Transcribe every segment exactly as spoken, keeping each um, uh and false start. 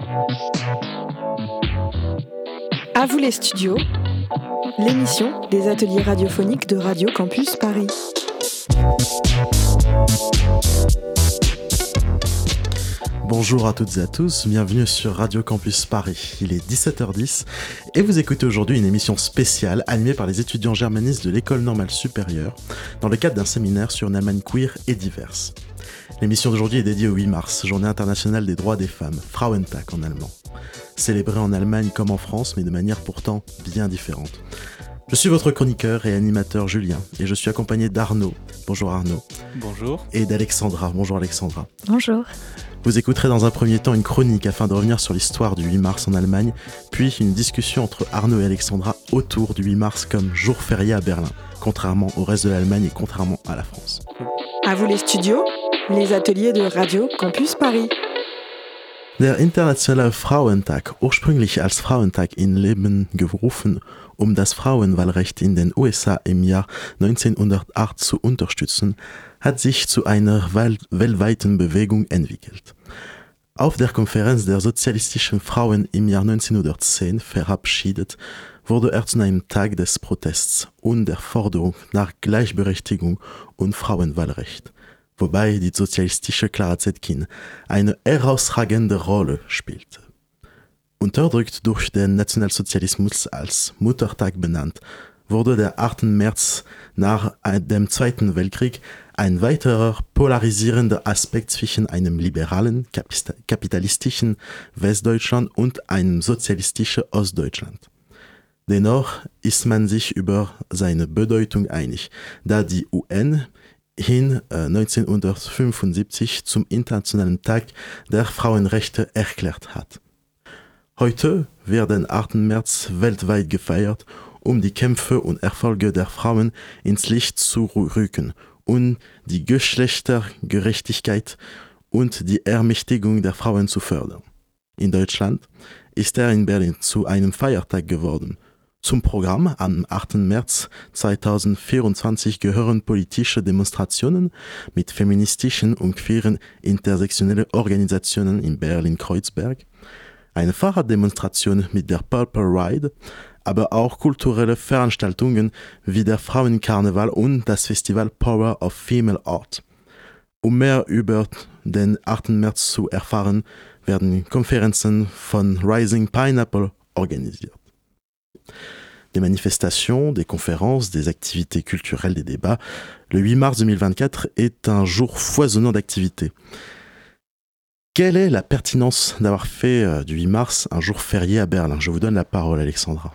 À vous les studios, l'émission des ateliers radiophoniques de Radio Campus Paris. Bonjour à toutes et à tous, bienvenue sur Radio Campus Paris. Il est dix-sept heures dix et vous écoutez aujourd'hui une émission spéciale animée par les étudiants germanistes de l'École normale supérieure dans le cadre d'un séminaire sur une Allemagne queer et diverse. L'émission d'aujourd'hui est dédiée au huit mars, journée internationale des droits des femmes, Frauentag en allemand. Célébrée en Allemagne comme en France, mais de manière pourtant bien différente. Je suis votre chroniqueur et animateur Julien, et je suis accompagné d'Arnaud. Bonjour Arnaud. Bonjour. Et d'Alexandra. Bonjour Alexandra. Bonjour. Vous écouterez dans un premier temps une chronique afin de revenir sur l'histoire du huit mars en Allemagne, puis une discussion entre Arnaud et Alexandra autour du huit mars comme jour férié à Berlin, contrairement au reste de l'Allemagne et contrairement à la France. À vous les studios, les ateliers de Radio Campus Paris. Der Internationale Frauentag, ursprünglich als Frauentag in Leben gerufen, um das Frauenwahlrecht in den U S A im Jahr neunzehnhundertacht zu unterstützen, hat sich zu einer weltweiten Bewegung entwickelt. Auf der Konferenz der sozialistischen Frauen im Jahr neunzehnhundertzehn verabschiedet, wurde er zu einem Tag des Protests und der Forderung nach Gleichberechtigung und Frauenwahlrecht, wobei die sozialistische Clara Zetkin eine herausragende Rolle spielte. Unterdrückt durch den Nationalsozialismus als Muttertag benannt, wurde der achten März nach dem Zweiten Weltkrieg ein weiterer polarisierender Aspekt zwischen einem liberalen, kapitalistischen Westdeutschland und einem sozialistischen Ostdeutschland. Dennoch ist man sich über seine Bedeutung einig, da die U N hin äh, neunzehnhundertfünfundsiebzig zum Internationalen Tag der Frauenrechte erklärt hat. Heute wird der achten März weltweit gefeiert, um die Kämpfe und Erfolge der Frauen ins Licht zu rücken und die Geschlechtergerechtigkeit und die Ermächtigung der Frauen zu fördern. In Deutschland ist er in Berlin zu einem Feiertag geworden. Zum Programm am achten März zweitausendvierundzwanzig gehören politische Demonstrationen mit feministischen und queeren intersektionellen Organisationen in Berlin-Kreuzberg, eine Fahrraddemonstration mit der Purple Ride, aber auch kulturelle Veranstaltungen wie der Frauenkarneval und das Festival Power of Female Art. Um mehr über den achten März zu erfahren, werden Konferenzen von Rising Pineapple organisiert. Des manifestations, des conférences, des activités culturelles, des débats, le huit mars deux mille vingt-quatre est un jour foisonnant d'activités. Quelle est la pertinence d'avoir fait euh, du huit mars un jour férié à Berlin ? Je vous donne la parole, Alexandra.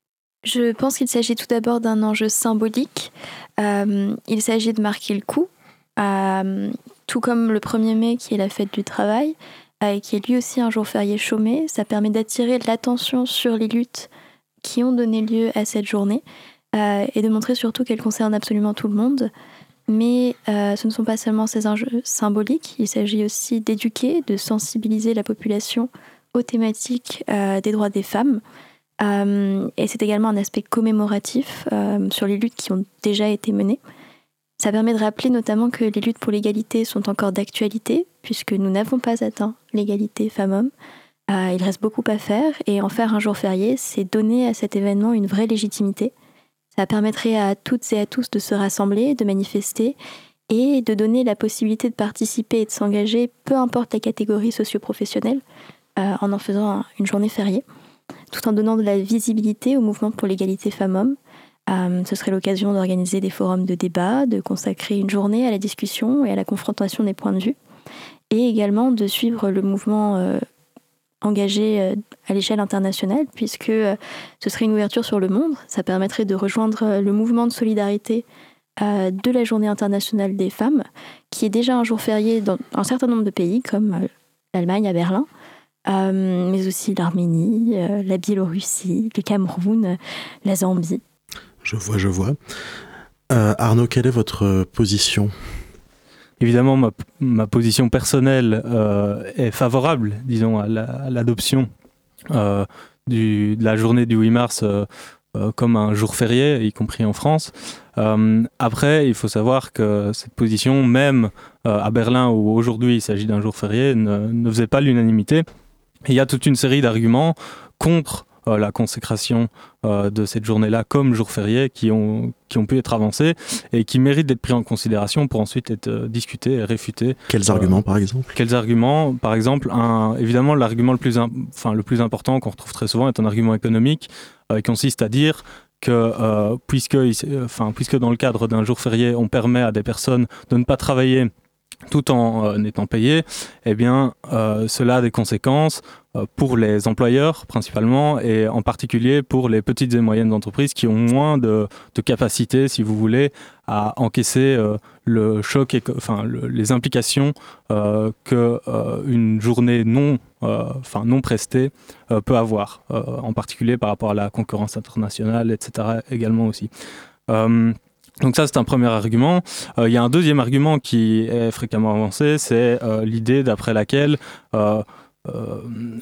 Je pense qu'il s'agit tout d'abord d'un enjeu symbolique. Euh, il s'agit de marquer le coup, euh, tout comme le premier mai qui est la fête du travail, euh, qui est lui aussi un jour férié chômé. Ça permet d'attirer l'attention sur les luttes qui ont donné lieu à cette journée euh, et de montrer surtout qu'elle concerne absolument tout le monde. Mais euh, ce ne sont pas seulement ces enjeux symboliques, il s'agit aussi d'éduquer, de sensibiliser la population aux thématiques euh, des droits des femmes. Euh, et c'est également un aspect commémoratif euh, sur les luttes qui ont déjà été menées. Ça permet de rappeler notamment que les luttes pour l'égalité sont encore d'actualité, puisque nous n'avons pas atteint l'égalité femmes-hommes. Euh, il reste beaucoup à faire, et en faire un jour férié, c'est donner à cet événement une vraie légitimité. Ça permettrait à toutes et à tous de se rassembler, de manifester, et de donner la possibilité de participer et de s'engager, peu importe la catégorie socio-professionnelle, euh, en en faisant une journée fériée, tout en donnant de la visibilité au mouvement pour l'égalité femmes-hommes. Euh, ce serait l'occasion d'organiser des forums de débat, de consacrer une journée à la discussion et à la confrontation des points de vue, et également de suivre le mouvement euh, engagé euh, à l'échelle internationale, puisque euh, ce serait une ouverture sur le monde. Ça permettrait de rejoindre euh, le mouvement de solidarité euh, de la Journée internationale des femmes, qui est déjà un jour férié dans un certain nombre de pays, comme euh, l'Allemagne à Berlin, euh, mais aussi l'Arménie, euh, la Biélorussie, le Cameroun, euh, la Zambie. Je vois, je vois. Euh, Arnaud, quelle est votre position ? Évidemment, ma, ma position personnelle euh, est favorable, disons, à, la, à l'adoption euh, du, de la journée du huit mars euh, euh, comme un jour férié, y compris en France. Euh, après, il faut savoir que cette position, même euh, à Berlin, où aujourd'hui il s'agit d'un jour férié, ne, ne faisait pas l'unanimité. Et il y a toute une série d'arguments contre euh, la consécration euh, de cette journée-là comme jour férié qui ont, qui ont pu être avancés et qui méritent d'être pris en considération pour ensuite être euh, discutés et réfutés. Quels arguments, euh, par exemple Quels arguments Par exemple, un, évidemment, l'argument le plus, im- enfin, le plus important qu'on retrouve très souvent est un argument économique euh, qui consiste à dire que euh, puisque, enfin, puisque dans le cadre d'un jour férié, on permet à des personnes de ne pas travailler tout en euh, étant payées, eh bien, euh, cela a des conséquences euh, pour les employeurs principalement et en particulier pour les petites et moyennes entreprises qui ont moins de, de capacité, si vous voulez, à encaisser euh, le choc, et, enfin, le, les implications euh, que euh, une journée non, euh, enfin, non prestée euh, peut avoir, euh, en particulier par rapport à la concurrence internationale, et cetera également aussi. Euh, Donc ça, c'est un premier argument. Euh, il y a un deuxième argument qui est fréquemment avancé, c'est euh, l'idée d'après laquelle euh, euh,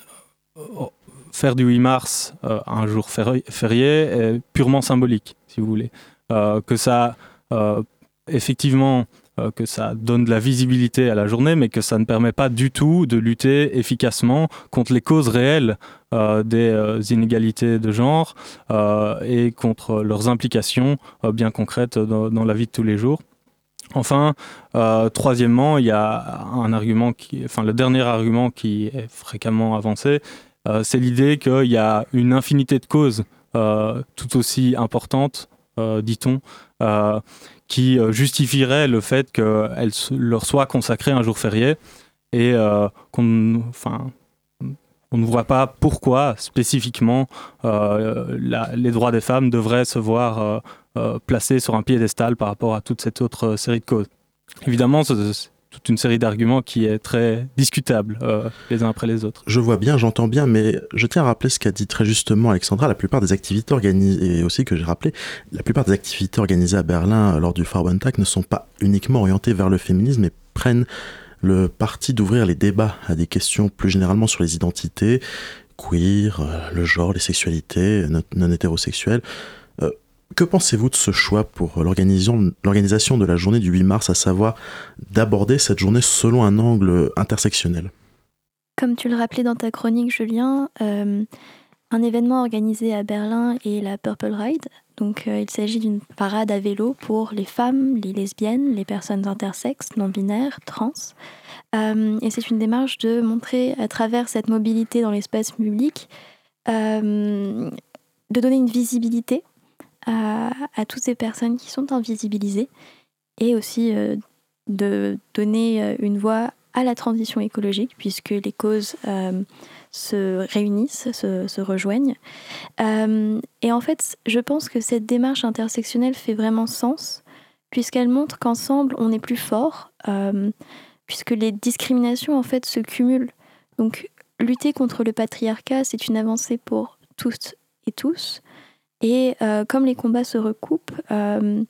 faire du huit mars euh, un jour féri- férié est purement symbolique, si vous voulez. Euh, que ça, euh, effectivement, euh, que ça donne de la visibilité à la journée, mais que ça ne permet pas du tout de lutter efficacement contre les causes réelles Euh, des euh, inégalités de genre euh, et contre leurs implications euh, bien concrètes dans, dans la vie de tous les jours. Enfin, euh, troisièmement, il y a un argument qui, enfin le dernier argument qui est fréquemment avancé, euh, c'est l'idée qu'il y a une infinité de causes euh, tout aussi importantes, euh, dit-on, euh, qui justifieraient le fait qu'elle leur soit consacrée un jour férié et euh, qu'on, enfin, on ne voit pas pourquoi spécifiquement euh, la, les droits des femmes devraient se voir euh, euh, placés sur un piédestal par rapport à toute cette autre série de causes. Évidemment, c'est toute une série d'arguments qui est très discutable euh, les uns après les autres. Je vois bien, j'entends bien, mais je tiens à rappeler ce qu'a dit très justement Alexandra. La plupart des activités organisées, et aussi que j'ai rappelé, la plupart des activités organisées à Berlin lors du Frauentag ne sont pas uniquement orientées vers le féminisme, mais prennent le parti d'ouvrir les débats à des questions plus généralement sur les identités, queer, le genre, les sexualités non hétérosexuelles. Euh, que pensez-vous de ce choix pour l'organisation, l'organisation de la journée du huit mars, à savoir d'aborder cette journée selon un angle intersectionnel ? Comme tu le rappelais dans ta chronique, Julien, euh, un événement organisé à Berlin est la Purple Ride. Donc, euh, il s'agit d'une parade à vélo pour les femmes, les lesbiennes, les personnes intersexes, non-binaires, trans. Euh, et c'est une démarche de montrer à travers cette mobilité dans l'espace public, euh, de donner une visibilité à, à toutes ces personnes qui sont invisibilisées et aussi euh, de donner une voix à la transition écologique puisque les causes euh, se réunissent, se, se rejoignent. Euh, et en fait, je pense que cette démarche intersectionnelle fait vraiment sens, puisqu'elle montre qu'ensemble, on est plus fort, euh, puisque les discriminations, en fait, se cumulent. Donc, lutter contre le patriarcat, c'est une avancée pour toutes et tous. Et euh, comme les combats se recoupent, euh,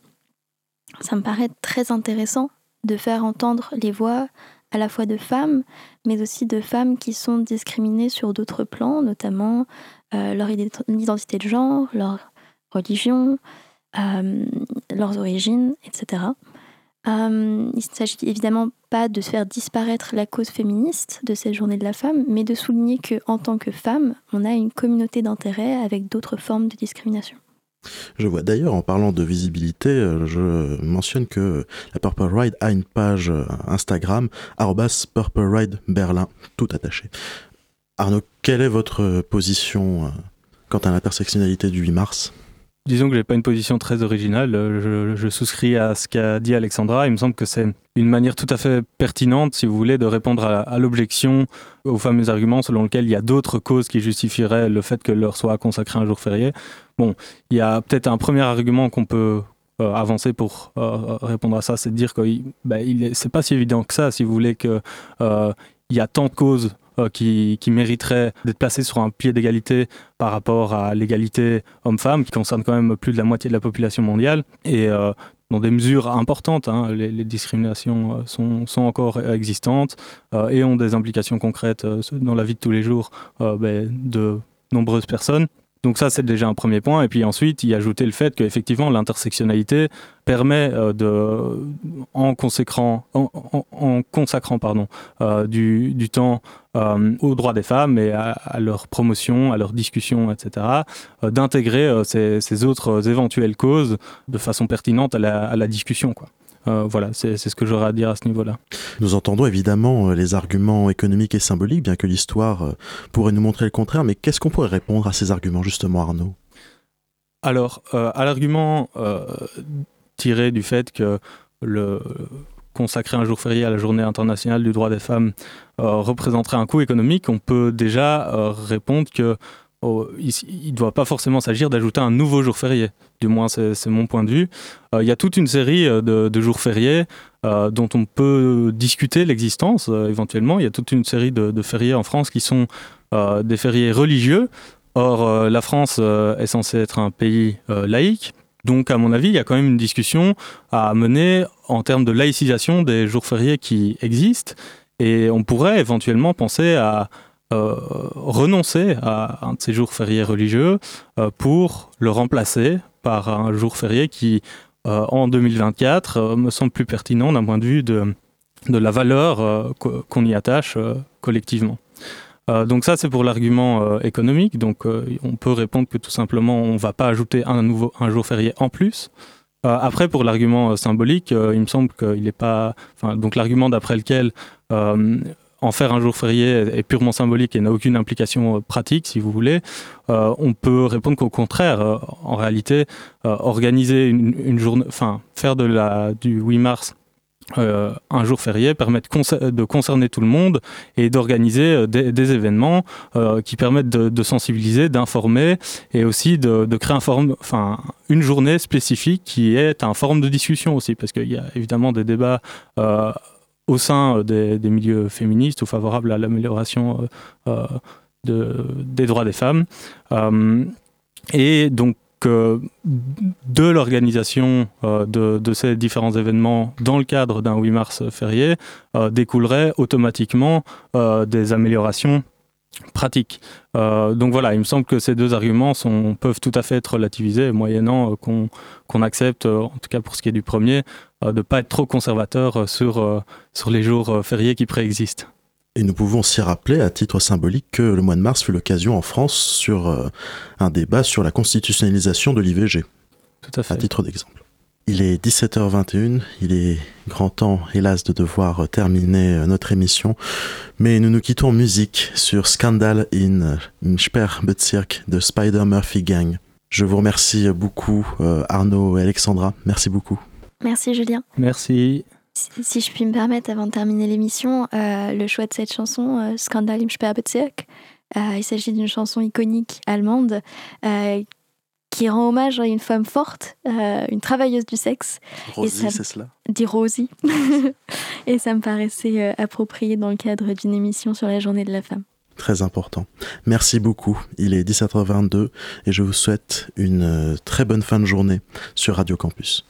ça me paraît très intéressant de faire entendre les voix à la fois de femmes, mais aussi de femmes qui sont discriminées sur d'autres plans, notamment euh, leur identité de genre, leur religion, euh, leurs origines, et cetera. Euh, il ne s'agit évidemment pas de faire disparaître la cause féministe de cette journée de la femme, mais de souligner qu'en tant que femme, on a une communauté d'intérêt avec d'autres formes de discrimination. Je vois d'ailleurs, en parlant de visibilité, je mentionne que la Purple Ride a une page Instagram, arobase Purple Ride Berlin, tout attaché. Arnaud, quelle est votre position quant à l'intersectionnalité du huit mars ? Disons que je n'ai pas une position très originale, je, je souscris à ce qu'a dit Alexandra. Il me semble que c'est une manière tout à fait pertinente, si vous voulez, de répondre à, à l'objection, aux fameux arguments selon lesquels il y a d'autres causes qui justifieraient le fait que leur soit consacré un jour férié. Bon, il y a peut-être un premier argument qu'on peut euh, avancer pour euh, répondre à ça, c'est de dire que bah, il est, c'est pas si évident que ça, si vous voulez, qu'il euh, y a tant de causes euh, qui, qui mériteraient d'être placées sur un pied d'égalité par rapport à l'égalité homme-femme, qui concerne quand même plus de la moitié de la population mondiale, et euh, dans des mesures importantes, hein, les, les discriminations sont, sont encore existantes euh, et ont des implications concrètes euh, dans la vie de tous les jours euh, bah, de nombreuses personnes. Donc ça, c'est déjà un premier point. Et puis ensuite, y ajouter le fait qu'effectivement, l'intersectionnalité permet, euh, de, en consacrant, en, en, en consacrant pardon, euh, du, du temps euh, aux droits des femmes et à, à leur promotion, à leur discussion, et cetera, euh, d'intégrer euh, ces, ces autres éventuelles causes de façon pertinente à la, à la discussion, quoi. Euh, voilà, c'est, c'est ce que j'aurais à dire à ce niveau-là. Nous entendons évidemment les arguments économiques et symboliques, bien que l'histoire pourrait nous montrer le contraire, mais qu'est-ce qu'on pourrait répondre à ces arguments justement, Arnaud ? Alors, euh, à l'argument euh, tiré du fait que le, consacrer un jour férié à la Journée internationale du droit des femmes euh, représenterait un coût économique, on peut déjà euh, répondre que Oh, il ne doit pas forcément s'agir d'ajouter un nouveau jour férié, du moins c'est, c'est mon point de vue. Euh, il y a toute une série de, de jours fériés euh, dont on peut discuter l'existence euh, éventuellement. Il y a toute une série de, de fériés en France qui sont euh, des fériés religieux. Or, euh, la France euh, est censée être un pays euh, laïque. Donc, à mon avis, il y a quand même une discussion à mener en termes de laïcisation des jours fériés qui existent. Et on pourrait éventuellement penser à Euh, renoncer à un de ces jours fériés religieux euh, pour le remplacer par un jour férié qui, euh, en deux mille vingt-quatre, euh, me semble plus pertinent d'un point de vue de, de la valeur euh, qu'on y attache euh, collectivement. Euh, donc ça, c'est pour l'argument euh, économique. Donc euh, on peut répondre que tout simplement, on ne va pas ajouter un, nouveau, un jour férié en plus. Euh, après, pour l'argument euh, symbolique, euh, il me semble qu'il n'est pas... Enfin, donc l'argument d'après lequel... Euh, en faire un jour férié est purement symbolique et n'a aucune implication pratique, si vous voulez, euh, on peut répondre qu'au contraire, euh, en réalité, euh, organiser une, une journée, enfin, faire de la, du huit mars euh, un jour férié permet de, concer- de concerner tout le monde et d'organiser euh, des, des événements euh, qui permettent de, de sensibiliser, d'informer et aussi de, de créer un forum, enfin, une journée spécifique qui est un forum de discussion aussi, parce qu'il y a évidemment des débats euh, au sein des, des milieux féministes ou favorables à l'amélioration euh, de, des droits des femmes. Euh, et donc, euh, de l'organisation euh, de, de ces différents événements dans le cadre d'un huit mars férié, euh, découlerait automatiquement euh, des améliorations pratiques. Euh, donc voilà, il me semble que ces deux arguments sont, peuvent tout à fait être relativisés, moyennant euh, qu'on, qu'on accepte, euh, en tout cas pour ce qui est du premier, euh, de ne pas être trop conservateur euh, sur, euh, sur les jours euh, fériés qui préexistent. Et nous pouvons aussi rappeler, à titre symbolique, que le mois de mars fut l'occasion en France sur euh, un débat sur la constitutionnalisation de l'I V G. Tout à fait. À titre d'exemple. Il est dix-sept heures vingt et une, il est grand temps, hélas, de devoir terminer notre émission, mais nous nous quittons en musique sur Skandal in Sperrbezirk de Spider Murphy Gang. Je vous remercie beaucoup, euh, Arnaud et Alexandra, merci beaucoup. Merci Julien. Merci. Si, si je puis me permettre, avant de terminer l'émission, euh, le choix de cette chanson, euh, Skandal im Sperrbezirk, euh, il s'agit d'une chanson iconique allemande euh, qui rend hommage à une femme forte, euh, une travailleuse du sexe. Rosie, ça, c'est cela ? Dit Rosie. Et ça me paraissait euh, approprié dans le cadre d'une émission sur la journée de la femme. Très important. Merci beaucoup. Il est dix-sept heures vingt-deux et je vous souhaite une très bonne fin de journée sur Radio Campus.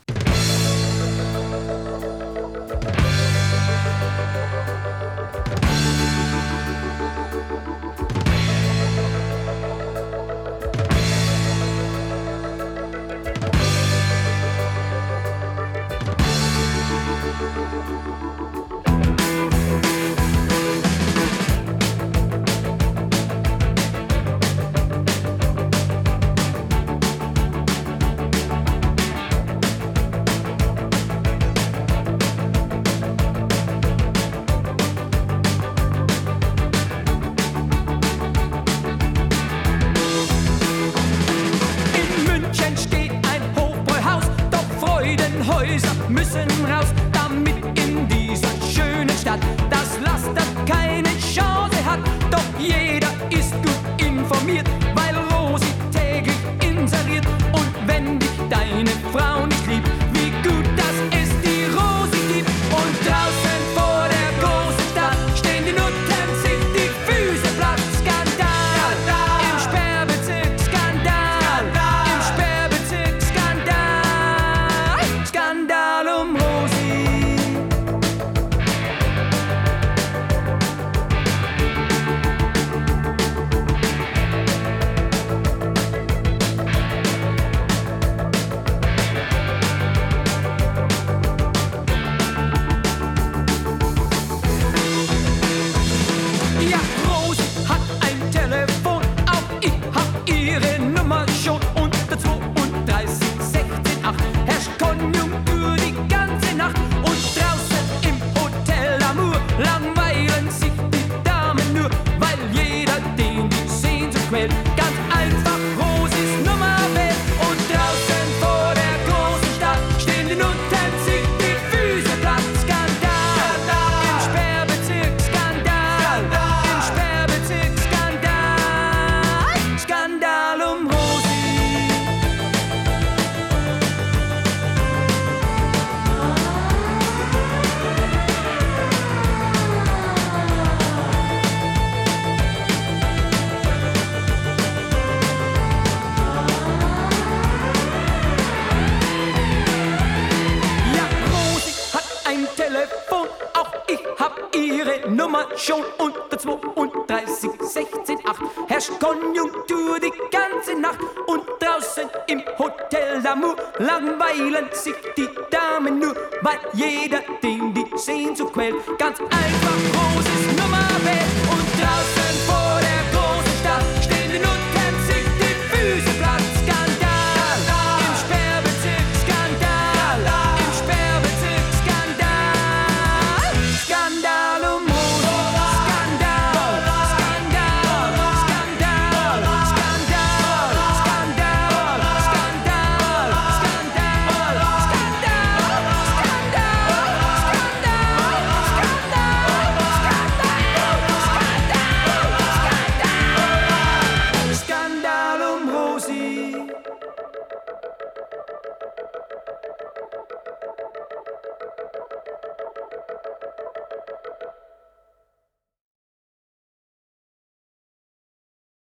schon unter zweiunddreißig, sechzehn, acht herrscht Konjunktur die ganze Nacht und draußen im Hotel d'Amour langweilen sich die Damen nur, weil jeder den die Sehnsucht quält. Ganz einfach, großes